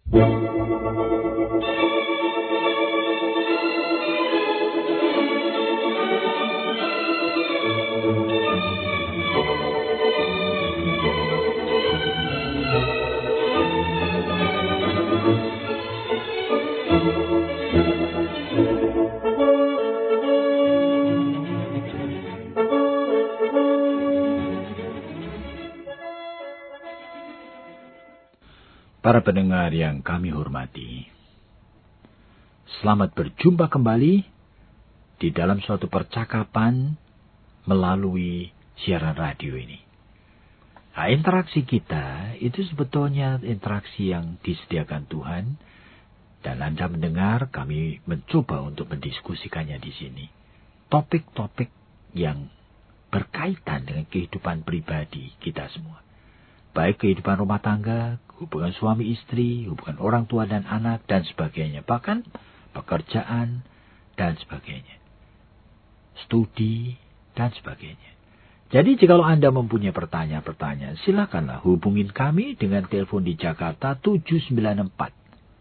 Para pendengar yang kami hormati, selamat berjumpa kembali di dalam suatu percakapan melalui siaran radio ini. Nah, interaksi kita itu sebetulnya interaksi yang disediakan Tuhan, dan Anda mendengar kami mencoba untuk mendiskusikannya di sini. Topik-topik yang berkaitan dengan kehidupan pribadi kita semua. Baik kehidupan rumah tangga, hubungan suami istri, hubungan orang tua dan anak, dan sebagainya. Bahkan pekerjaan, dan sebagainya. Studi, dan sebagainya. Jadi jika Anda mempunyai pertanyaan-pertanyaan, silakanlah hubungin kami dengan telepon di Jakarta 794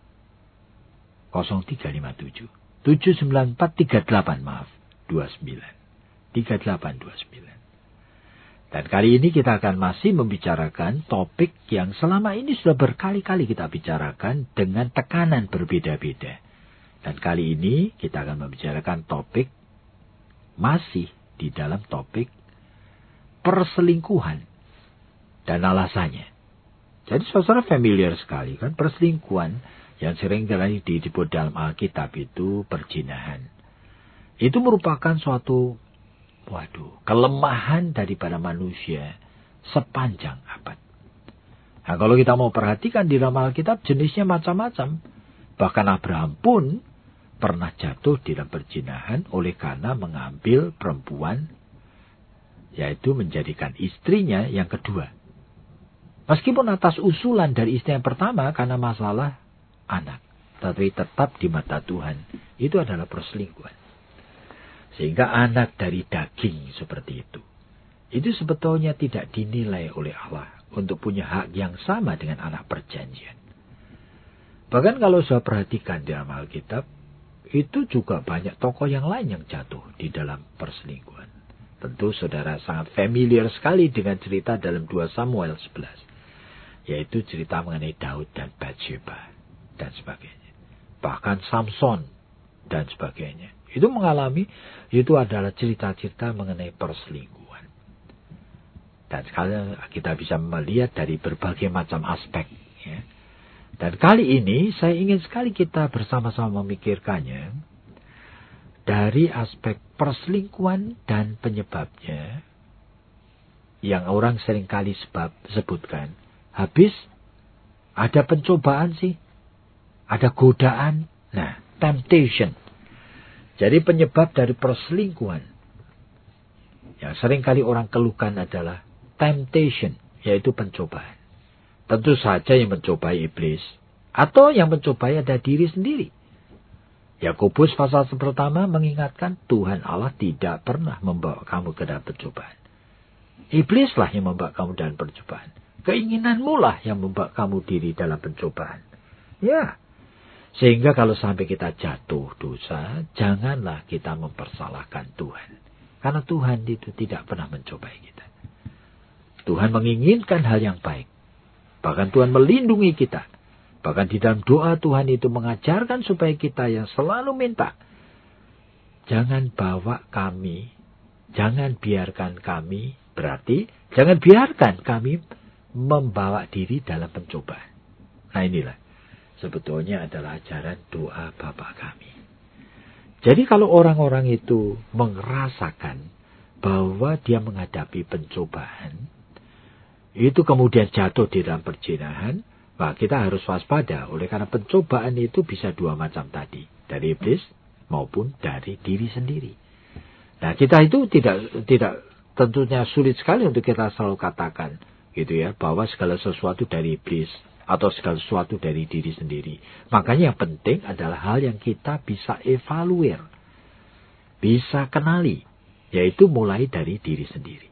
0357 794 29 3829. Dan kali ini kita akan masih membicarakan topik yang selama ini sudah berkali-kali kita bicarakan dengan tekanan berbeda-beda. Dan kali ini kita akan membicarakan topik masih di dalam topik perselingkuhan dan alasannya. Jadi saudara familiar sekali kan, perselingkuhan yang sering kali disebut dalam Alkitab itu perzinahan. Itu merupakan suatu kelemahan daripada manusia sepanjang abad. Nah, kalau kita mau perhatikan di dalam Alkitab jenisnya macam-macam. Bahkan Abraham pun pernah jatuh di dalam perzinahan oleh karena mengambil perempuan, yaitu menjadikan istrinya yang kedua. Meskipun atas usulan dari istri yang pertama karena masalah anak, tapi tetap di mata Tuhan itu adalah perselingkuhan. Sehingga anak dari daging seperti itu sebetulnya tidak dinilai oleh Allah untuk punya hak yang sama dengan anak perjanjian. Bahkan kalau saya perhatikan di dalam Alkitab, itu juga banyak tokoh yang lain yang jatuh di dalam perselingkuhan. Tentu saudara sangat familiar sekali dengan cerita dalam 2 Samuel 11. Yaitu cerita mengenai Daud dan Batsheba dan sebagainya. Bahkan Samson dan sebagainya. Itu adalah cerita-cerita mengenai perselingkuhan. Dan sekali kita bisa melihat dari berbagai macam aspek. Ya. Dan kali ini saya ingin sekali kita bersama-sama memikirkannya dari aspek perselingkuhan dan penyebabnya yang orang seringkali sebutkan. Habis ada pencobaan sih, ada godaan, temptation. Jadi penyebab dari perselingkuhan yang seringkali orang keluhkan adalah temptation, yaitu pencobaan. Tentu saja yang mencobai iblis, atau yang mencobai ada diri sendiri. Yakobus pasal pertama mengingatkan Tuhan Allah tidak pernah membawa kamu ke dalam pencobaan. Iblislah yang membawa kamu dalam pencobaan. Keinginanmu lah yang membawa kamu diri dalam pencobaan. Ya. Sehingga kalau sampai kita jatuh dosa, janganlah kita mempersalahkan Tuhan. Karena Tuhan itu tidak pernah mencobai kita. Tuhan menginginkan hal yang baik. Bahkan Tuhan melindungi kita. Bahkan di dalam doa Tuhan itu mengajarkan supaya kita yang selalu minta. Jangan biarkan kami, berarti jangan biarkan kami membawa diri dalam pencobaan. Nah inilah. Sebetulnya adalah ajaran doa Bapa kami. Jadi kalau orang-orang itu merasakan bahwa dia menghadapi pencobaan, itu kemudian jatuh di dalam perzinahan, maka kita harus waspada. Oleh karena pencobaan itu bisa dua macam tadi. Dari iblis maupun dari diri sendiri. Nah kita itu tidak tentunya sulit sekali untuk kita selalu katakan gitu ya, bahwa segala sesuatu dari iblis atau segala sesuatu dari diri sendiri. Makanya yang penting adalah hal yang kita bisa evaluir, bisa kenali, yaitu mulai dari diri sendiri.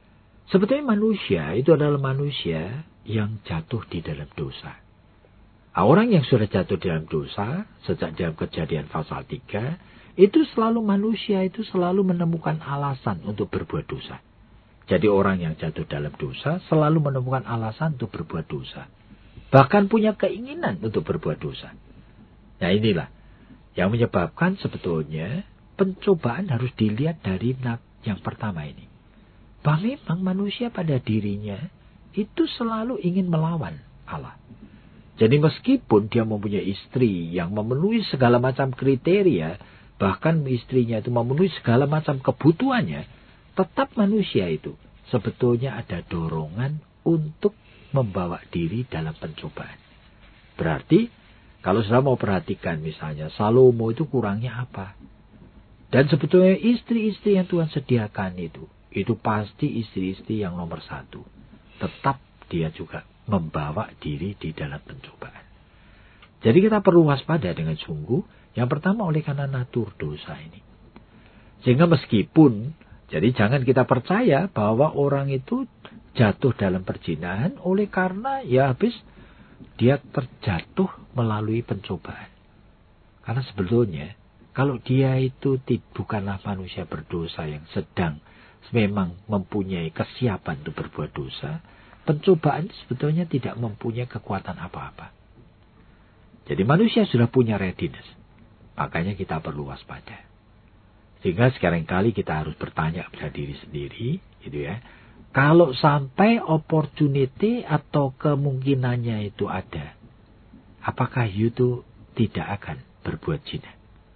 Sebetulnya manusia itu adalah manusia yang jatuh di dalam dosa. Orang yang sudah jatuh dalam dosa, sejak dalam Kejadian pasal 3, itu selalu manusia itu selalu menemukan alasan untuk berbuat dosa. Jadi orang yang jatuh dalam dosa selalu menemukan alasan untuk berbuat dosa. Bahkan punya keinginan untuk berbuat dosa. Nah inilah yang menyebabkan sebetulnya pencobaan harus dilihat dari yang pertama ini. Bahwa memang manusia pada dirinya itu selalu ingin melawan Allah. Jadi meskipun dia mempunyai istri yang memenuhi segala macam kriteria, bahkan istrinya itu memenuhi segala macam kebutuhannya, tetap manusia itu sebetulnya ada dorongan untuk membawa diri dalam pencobaan. Berarti kalau saudara mau perhatikan misalnya Salomo itu kurangnya apa? Dan sebetulnya istri-istri yang Tuhan sediakan itu pasti istri-istri yang nomor 1. Tetap dia juga membawa diri di dalam pencobaan. Jadi kita perlu waspada dengan sungguh. Yang pertama oleh karena natur dosa ini. Sehingga meskipun, jadi jangan kita percaya bahwa orang itu jatuh dalam perzinahan oleh karena ya habis dia terjatuh melalui pencobaan. Karena sebetulnya kalau dia itu bukanlah manusia berdosa yang sedang memang mempunyai kesiapan untuk berbuat dosa, pencobaan sebetulnya tidak mempunyai kekuatan apa-apa. Jadi manusia sudah punya readiness. Makanya kita perlu waspada. Sehingga sekarang kali kita harus bertanya pada diri sendiri. Gitu ya. Kalau sampai opportunity atau kemungkinannya itu ada. Apakah itu tidak akan berbuat zina?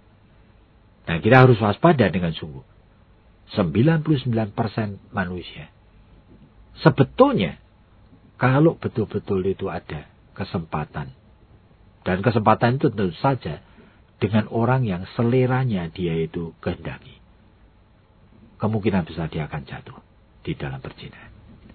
Nah kita harus waspada dengan sungguh. 99% manusia. Sebetulnya kalau betul-betul itu ada kesempatan. Dan kesempatan itu tentu saja dengan orang yang seleranya dia itu kehendaki. Kemungkinan besar dia akan jatuh di dalam perzinahan.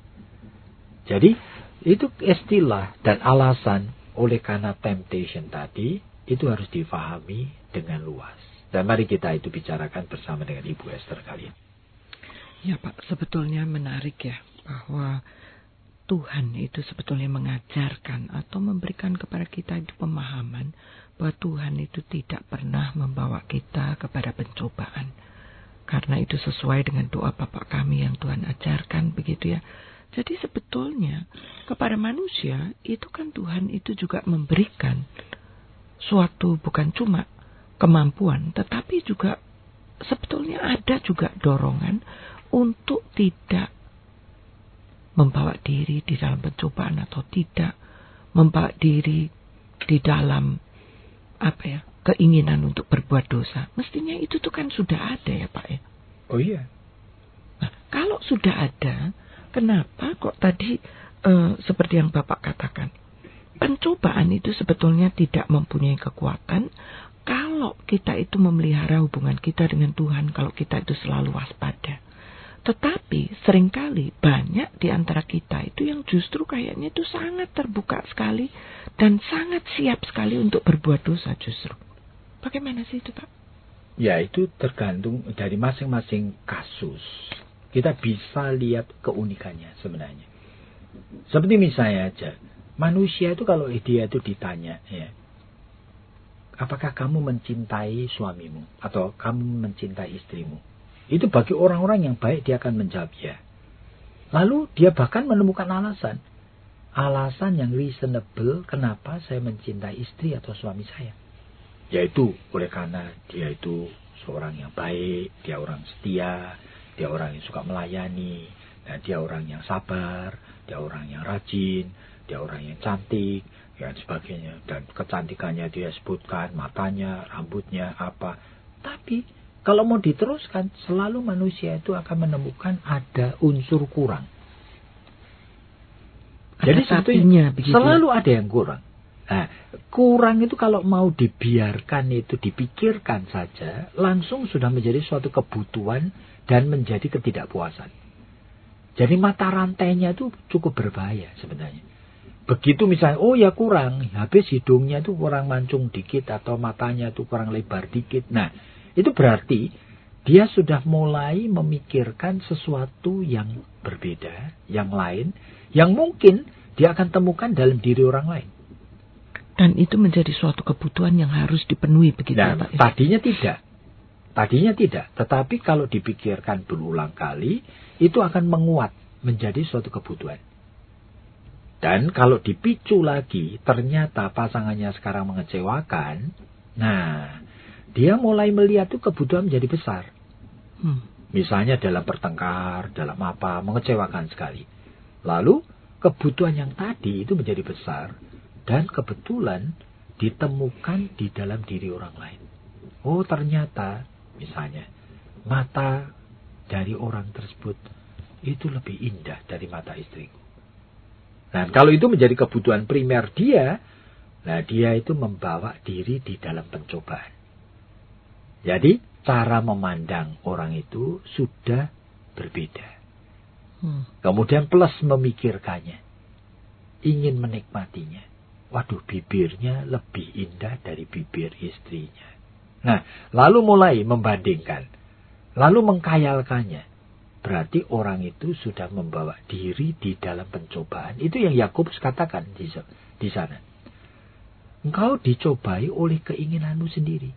Jadi itu istilah dan alasan oleh karena temptation tadi itu harus difahami dengan luas. Dan mari kita itu bicarakan bersama dengan Ibu Esther kalian. Ya Pak, sebetulnya menarik ya bahwa Tuhan itu sebetulnya mengajarkan atau memberikan kepada kita itu pemahaman bahwa Tuhan itu tidak pernah membawa kita kepada pencobaan. Karena itu sesuai dengan doa Bapa kami yang Tuhan ajarkan begitu ya. Jadi sebetulnya kepada manusia itu kan Tuhan itu juga memberikan suatu bukan cuma kemampuan tetapi juga sebetulnya ada juga dorongan untuk tidak membawa diri di dalam pencobaan atau tidak membawa diri di dalam keinginan untuk berbuat dosa. Mestinya itu tuh kan sudah ada ya Pak ya. Oh iya. Nah, kalau sudah ada, kenapa kok tadi seperti yang Bapak katakan, pencobaan itu sebetulnya tidak mempunyai kekuatan kalau kita itu memelihara hubungan kita dengan Tuhan, kalau kita itu selalu waspada. Tetapi seringkali banyak di antara kita itu yang justru kayaknya itu sangat terbuka sekali dan sangat siap sekali untuk berbuat dosa justru. Bagaimana sih itu Pak? Ya itu tergantung dari masing-masing kasus. Kita bisa lihat keunikannya sebenarnya. Seperti misalnya aja, manusia itu kalau dia itu ditanya ya, apakah kamu mencintai suamimu atau kamu mencintai istrimu? Itu bagi orang-orang yang baik dia akan menjawab ya. Lalu dia bahkan menemukan alasan. Alasan yang reasonable kenapa saya mencintai istri atau suami saya. Yaitu oleh karena dia itu seorang yang baik, dia orang setia, dia orang yang suka melayani, dan dia orang yang sabar, dia orang yang rajin, dia orang yang cantik, dan sebagainya. Dan kecantikannya dia sebutkan, matanya, rambutnya, apa. Tapi kalau mau diteruskan, selalu manusia itu akan menemukan ada unsur kurang. Jadi sebetulnya selalu ada yang kurang. Nah, kurang itu kalau mau dibiarkan itu dipikirkan saja, langsung sudah menjadi suatu kebutuhan dan menjadi ketidakpuasan. Jadi mata rantainya itu cukup berbahaya sebenarnya. Begitu misalnya, oh ya kurang, habis hidungnya itu kurang mancung dikit atau matanya itu kurang lebar dikit. Nah, itu berarti dia sudah mulai memikirkan sesuatu yang berbeda, yang lain, yang mungkin dia akan temukan dalam diri orang lain. Dan itu menjadi suatu kebutuhan yang harus dipenuhi begitu, Nah, Pak? tadinya tidak. Tetapi kalau dipikirkan berulang kali, itu akan menguat menjadi suatu kebutuhan. Dan kalau dipicu lagi, ternyata pasangannya sekarang mengecewakan, nah, dia mulai melihat itu kebutuhan menjadi besar. Misalnya dalam bertengkar, dalam apa, mengecewakan sekali. Lalu, kebutuhan yang tadi itu menjadi besar, dan kebetulan ditemukan di dalam diri orang lain. Oh, ternyata, misalnya, mata dari orang tersebut itu lebih indah dari mata istriku. Nah, kalau itu menjadi kebutuhan primer dia, nah dia itu membawa diri di dalam pencobaan. Jadi, cara memandang orang itu sudah berbeda. Kemudian plus memikirkannya. Ingin menikmatinya. Waduh, bibirnya lebih indah dari bibir istrinya. Nah, lalu mulai membandingkan. Lalu mengkhayalkannya. Berarti orang itu sudah membawa diri di dalam pencobaan. Itu yang Yakobus katakan di sana. Engkau dicobai oleh keinginanmu sendiri.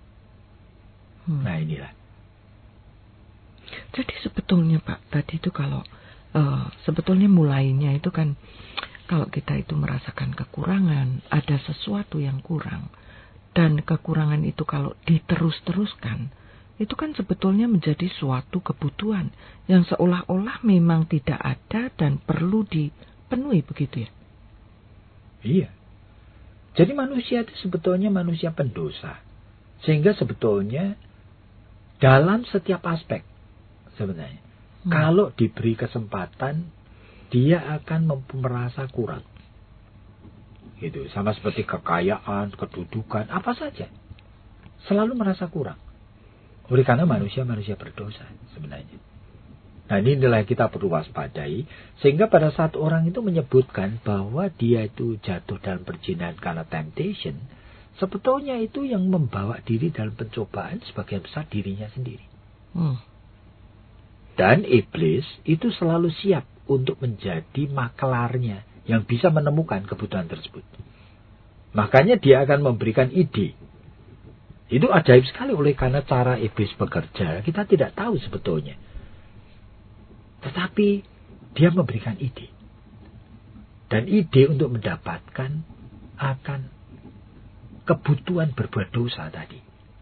Nah, inilah. Jadi sebetulnya Pak, tadi itu kalau sebetulnya mulainya itu kan kalau kita itu merasakan kekurangan, ada sesuatu yang kurang. Dan kekurangan itu kalau diterus-teruskan, itu kan sebetulnya menjadi suatu kebutuhan yang seolah-olah memang tidak ada dan perlu dipenuhi begitu ya? Iya. Jadi manusia itu sebetulnya manusia pendosa. Sehingga sebetulnya dalam setiap aspek sebenarnya. Kalau diberi kesempatan, dia akan merasa kurang. Gitu. Sama seperti kekayaan, kedudukan, apa saja. Selalu merasa kurang. Oleh karena manusia berdosa sebenarnya. Nah, inilah yang kita perlu waspadai. Sehingga pada saat orang itu menyebutkan bahwa dia itu jatuh dalam perzinahan karena temptation, sebetulnya itu yang membawa diri dalam pencobaan sebagian besar dirinya sendiri. Dan iblis itu selalu siap untuk menjadi maklarnya yang bisa menemukan kebutuhan tersebut. Makanya dia akan memberikan ide. Itu ajaib sekali oleh karena cara iblis bekerja. Kita tidak tahu sebetulnya. Tetapi dia memberikan ide. Dan ide untuk mendapatkan akan kebutuhan berbuat dosa tadi.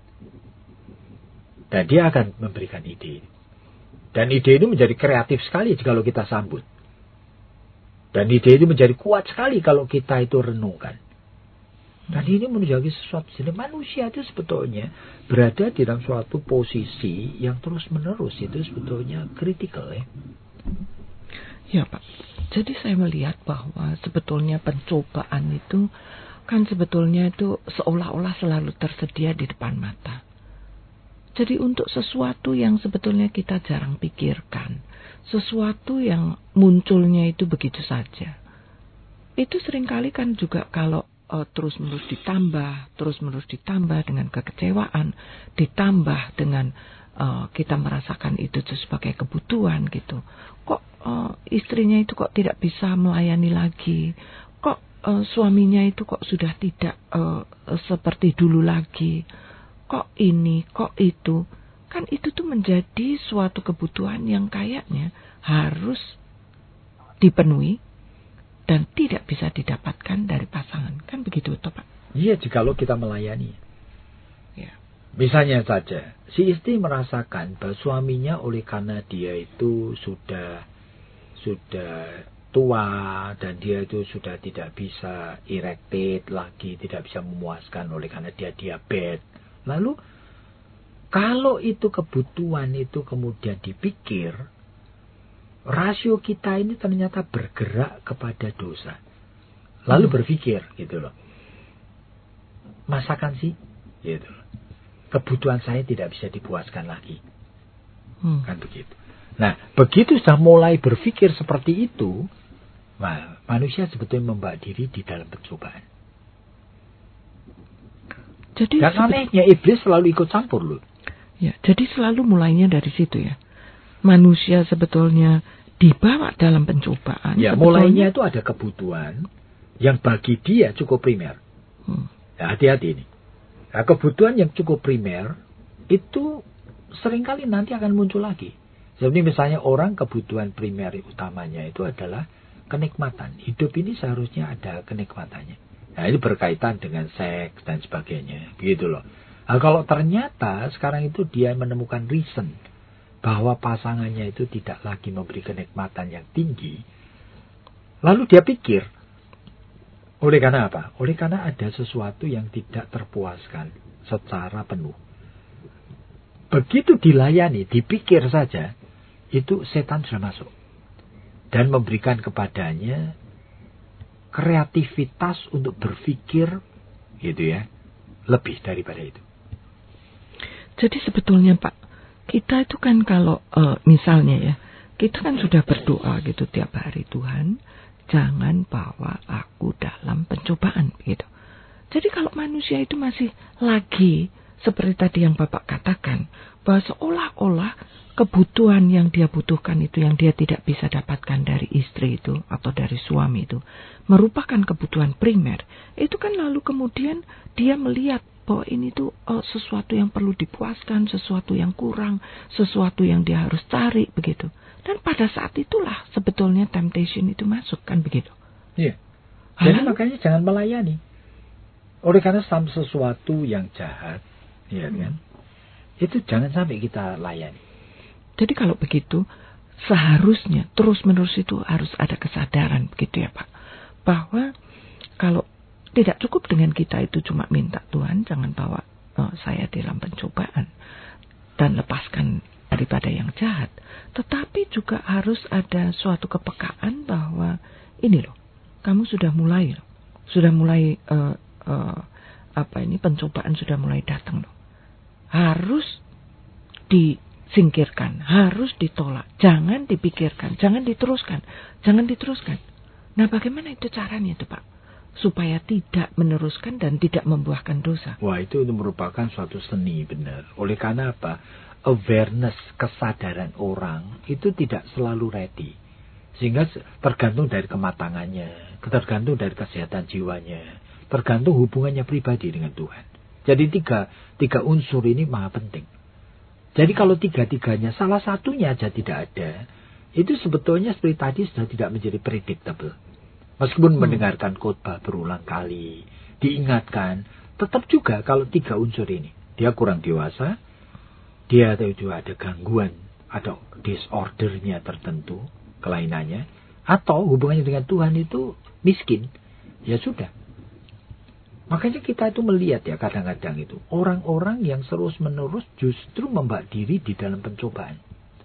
Dan dia akan memberikan ide. Dan ide itu menjadi kreatif sekali kalau kita sambut. Dan ide itu menjadi kuat sekali kalau kita itu renungkan. Dan ini menjadi sesuatu. Jadi manusia itu sebetulnya berada di dalam suatu posisi yang terus menerus. Itu sebetulnya kritikal ya. Ya Pak. Jadi saya melihat bahwa sebetulnya pencobaan itu kan sebetulnya itu seolah-olah selalu tersedia di depan mata. Jadi untuk sesuatu yang sebetulnya kita jarang pikirkan. Sesuatu yang munculnya itu begitu saja. Itu seringkali kan juga kalau terus-menerus ditambah dengan kekecewaan, ditambah dengan kita merasakan itu sebagai kebutuhan gitu. Kok istrinya itu kok tidak bisa melayani lagi? Kok suaminya itu kok sudah tidak seperti dulu lagi? Kok ini, kok itu? Kan itu tuh menjadi suatu kebutuhan yang kayaknya harus dipenuhi dan tidak bisa didapatkan dari pasangan. Kan begitu toh Pak? Iya, jikalau kita melayani. Ya. Misalnya saja, si istri merasakan bahwa suaminya oleh karena dia itu sudah tua dan dia itu sudah tidak bisa erected lagi, tidak bisa memuaskan oleh karena dia diabetes. Lalu kalau itu kebutuhan itu kemudian dipikir, rasio kita ini ternyata bergerak kepada dosa. Lalu berpikir gitu loh. Masakan sih gitu loh. Kebutuhan saya tidak bisa dipuaskan lagi. Kan begitu. Nah, begitu sudah mulai berpikir seperti itu, nah, manusia sebetulnya membawa diri di dalam pencobaan. Jadi dan anehnya iblis selalu ikut campur loh. Ya, jadi selalu mulainya dari situ ya. Manusia sebetulnya dibawa dalam pencobaan. Ya, mulainya itu ada kebutuhan yang bagi dia cukup primer. Nah, hati-hati ini. Nah, kebutuhan yang cukup primer itu seringkali nanti akan muncul lagi. Seperti misalnya orang kebutuhan primer utamanya itu adalah kenikmatan. Hidup ini seharusnya ada kenikmatannya. Nah, ini berkaitan dengan seks dan sebagainya. Begitu loh. Nah, kalau ternyata sekarang itu dia menemukan reason bahwa pasangannya itu tidak lagi memberi kenikmatan yang tinggi, lalu dia pikir, oleh karena apa? Oleh karena ada sesuatu yang tidak terpuaskan secara penuh. Begitu dilayani, dipikir saja, itu setan sudah masuk. Dan memberikan kepadanya kreativitas untuk berpikir, gitu ya, lebih daripada itu. Jadi sebetulnya Pak, kita itu kan kalau misalnya ya, kita kan sudah berdoa gitu tiap hari, Tuhan, jangan bawa aku dalam pencobaan, gitu. Jadi kalau manusia itu masih lagi seperti tadi yang Bapak katakan, bahwa seolah-olah kebutuhan yang dia butuhkan itu, yang dia tidak bisa dapatkan dari istri itu atau dari suami itu, merupakan kebutuhan primer, itu kan lalu kemudian dia melihat bahwa ini tuh sesuatu yang perlu dipuaskan, sesuatu yang kurang, sesuatu yang dia harus cari, begitu. Dan pada saat itulah sebetulnya temptation itu masuk, kan begitu. Iya. Jadi makanya jangan melayani. Oleh karena sesuatu yang jahat, ya kan, itu jangan sampai kita layani. Jadi kalau begitu, seharusnya terus-menerus itu harus ada kesadaran, begitu ya Pak. Bahwa kalau tidak cukup dengan kita itu cuma minta, Tuhan jangan bawa saya dalam pencobaan dan lepaskan daripada yang jahat. Tetapi juga harus ada suatu kepekaan bahwa ini loh, kamu sudah mulai loh. Sudah mulai pencobaan sudah mulai datang loh. Harus disingkirkan, harus ditolak, jangan dipikirkan, jangan diteruskan. Nah, bagaimana itu caranya itu Pak? Supaya tidak meneruskan dan tidak membuahkan dosa. Wah, itu merupakan suatu seni benar. Oleh karena apa? Awareness, kesadaran orang itu tidak selalu ready. Sehingga tergantung dari kematangannya, tergantung dari kesehatan jiwanya, tergantung hubungannya pribadi dengan Tuhan. Jadi tiga unsur ini maha penting. Jadi kalau tiga-tiganya salah satunya aja tidak ada, itu sebetulnya seperti tadi sudah tidak menjadi predictable. Meskipun mendengarkan khotbah berulang kali, diingatkan, tetap juga kalau tiga unsur ini, dia kurang dewasa, dia juga ada gangguan, ada disordernya tertentu, kelainannya, atau hubungannya dengan Tuhan itu miskin, ya sudah. Makanya kita itu melihat ya kadang-kadang itu, orang-orang yang terus-menerus justru membawa diri di dalam pencobaan.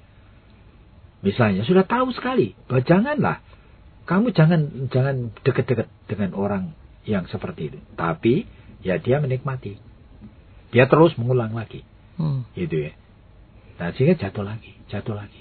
Misalnya sudah tahu sekali bahwa janganlah, kamu jangan dekat-dekat dengan orang yang seperti itu. Tapi ya dia menikmati. Dia terus mengulang lagi. Gitu ya. Nah, sehingga jatuh lagi.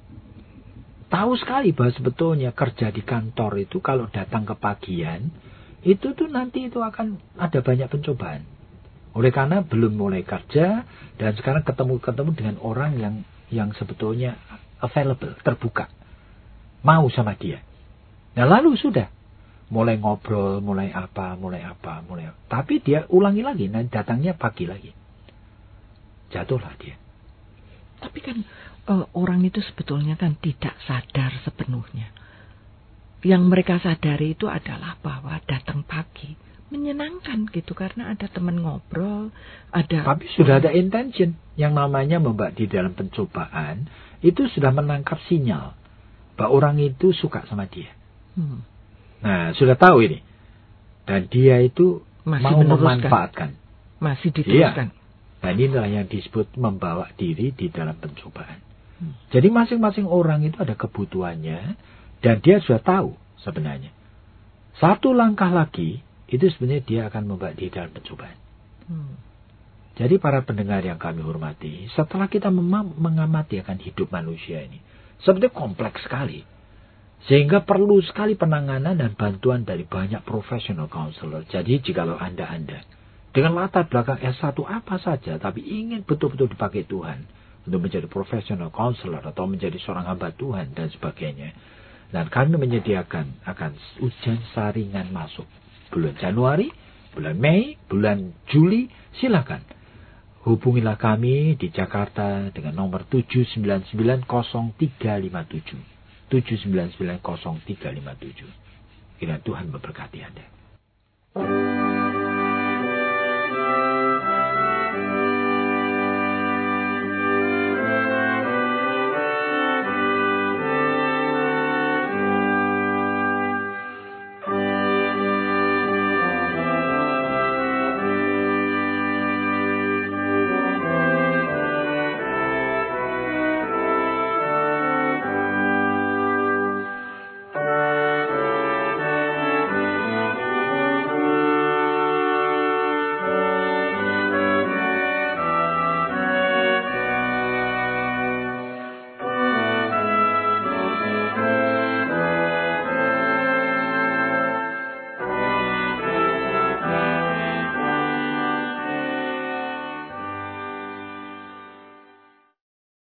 Tahu sekali bahwa sebetulnya kerja di kantor itu kalau datang ke pagian, itu tuh nanti itu akan ada banyak pencobaan. Oleh karena belum mulai kerja dan sekarang ketemu dengan orang yang sebetulnya available, terbuka. Mau sama dia. Nah lalu sudah, mulai ngobrol, mulai apa. Tapi dia ulangi lagi, nanti datangnya pagi lagi. Jatuhlah dia. Tapi kan orang itu sebetulnya kan tidak sadar sepenuhnya. Yang mereka sadari itu adalah bahwa datang pagi menyenangkan gitu, karena ada teman ngobrol, ada. Tapi sudah ada intention, yang namanya membak di dalam pencobaan, itu sudah menangkap sinyal bahwa orang itu suka sama dia. Nah, sudah tahu ini. Dan dia itu mau memanfaatkan. Masih diteruskan. Iya. Nah, inilah yang disebut membawa diri di dalam pencobaan. Jadi masing-masing orang itu ada kebutuhannya. Dan dia sudah tahu sebenarnya. Satu langkah lagi, itu sebenarnya dia akan membawa diri dalam pencobaan. Jadi para pendengar yang kami hormati, setelah kita mengamati akan hidup manusia ini, sebenarnya kompleks sekali. Sehingga perlu sekali penanganan dan bantuan dari banyak professional counselor. Jadi jikalau Anda dengan latar belakang S1 apa saja, tapi ingin betul-betul dipakai Tuhan untuk menjadi professional counselor atau menjadi seorang hamba Tuhan dan sebagainya. Dan kami menyediakan akan ujian saringan masuk bulan Januari bulan Mei, bulan Juli, silakan. Hubungilah kami di Jakarta dengan nomor 7990357. 7990357. Kiranya Tuhan memberkati Anda.